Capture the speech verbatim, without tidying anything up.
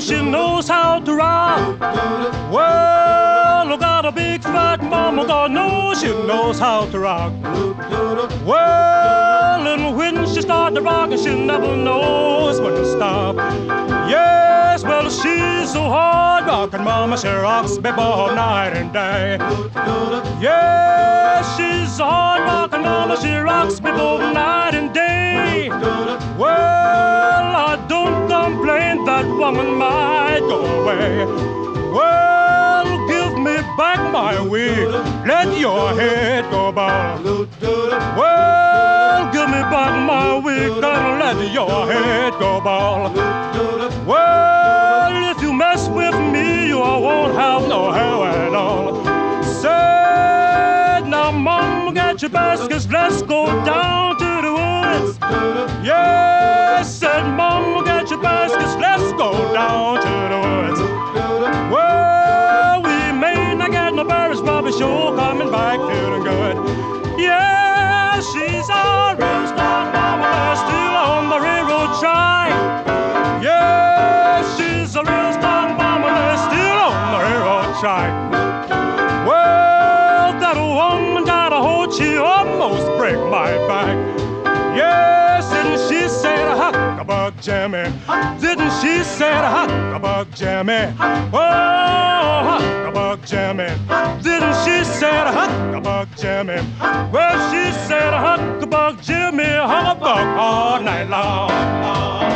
she knows how to rock. Well, I got a big fat mama, God knows she knows how to rock. Well, and when she starts to rock, she never knows when to stop. Yes, well, she's so hard rockin', mama, she rocks me both night and day. Yes, she's so hard rockin', mama, she rocks me both night and day. Well, I don't complain, that woman might go away. Well, give me back my wig, let your head go bald. Well, give me back my wig, and let your head go bald. Well, if you mess with me, you won't have no hair at all. Said, now, mama, get your baskets, let's go down to the woods. Yes, said, mama, get your baskets, let's go down to the woods. Well, we may not get no berries, but we sure coming back feeling good. Yeah, she's a real star, mama, but still on the railroad track. Yeah, she's a real star, mama, but still on the railroad track. Well, that woman got a hold, she almost break my back. Yes, didn't she say the huckabug Jimmy? Didn't she say the huckabug Jimmy? Oh, huckabug Jimmy. Didn't she say the huckabug Jimmy? Well, she said huckabug Jimmy, huckabug all night long.